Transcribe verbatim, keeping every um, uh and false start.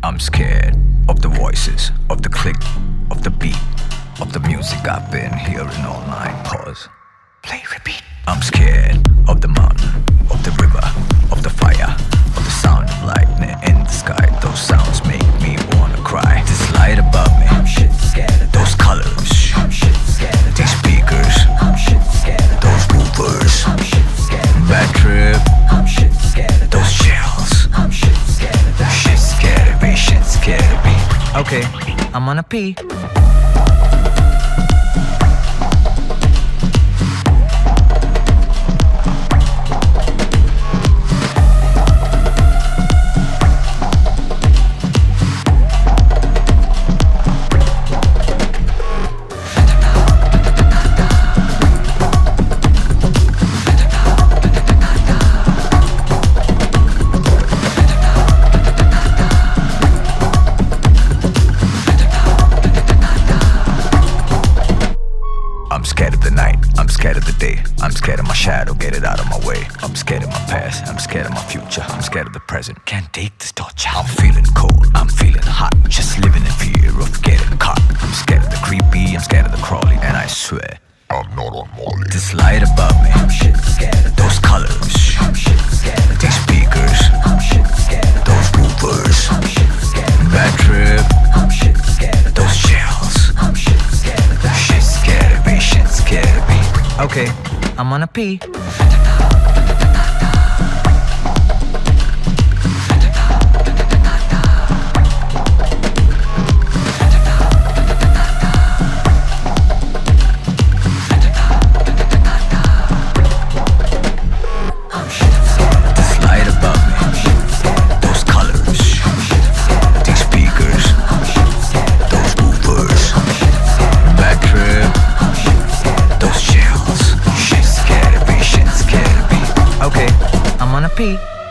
I'm scared of the voices, of the click, of the beat, of the music I've been hearing all night. Pause. Play, repeat. I'm scared of the mountain, of the river, of the fire, of the sound of lightning in the sky. Those sounds make me wanna cry. This light above me, I'm shit scared of those colors, I'm shit scared of these speakers, I'm shit scared of those movers, I'm shit scared of bad trip, I'm shit scared of those shells, I'm shit scared of that. Shit scared of me, shit scared of me. Okay, I'm gonna pee. I'm scared of the night, I'm scared of the day, I'm scared of my shadow, get it out of my way. I'm scared of my past, I'm scared of my future, I'm scared of the present, can't take this torture. I'm feeling cold, I'm feeling hot, just living in fear of getting caught. I'm scared of the creepy, I'm scared of the crawly, and I swear I'm not on Molly. This light above me, I'm shit scared of those colors, I'm shit scared of these speakers, I'm shit scared of those movers, I'm shit scared of bad trip, I'm shit scared of those shells, I'm shit scared of that. Shit scared of me, shit scared of me. Okay, I'm gonna pee. Pee.